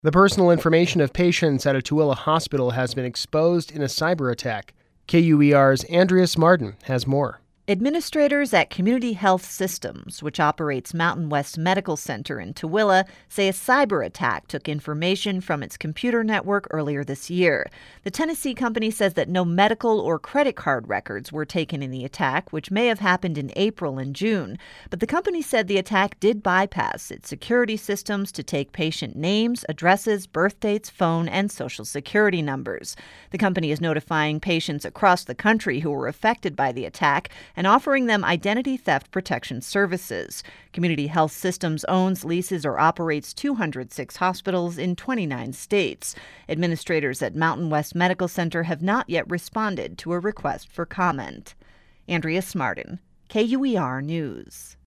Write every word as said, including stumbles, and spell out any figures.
The personal information of patients at a Tooele hospital has been exposed in a cyber attack. K U E R's Andreas Martin has more. Administrators at Community Health Systems, which operates Mountain West Medical Center in Tooele, say a cyber attack took information from its computer network earlier this year. The Tennessee company says that no medical or credit card records were taken in the attack, which may have happened in April and June. But the company said the attack did bypass its security systems to take patient names, addresses, birth dates, phone, and social security numbers. The company is notifying patients across the country who were affected by the attack and offering them identity theft protection services. Community Health Systems owns, leases, or operates two hundred six hospitals in twenty-nine states. Administrators at Mountain West Medical Center have not yet responded to a request for comment. Andrea Martin, K U E R News.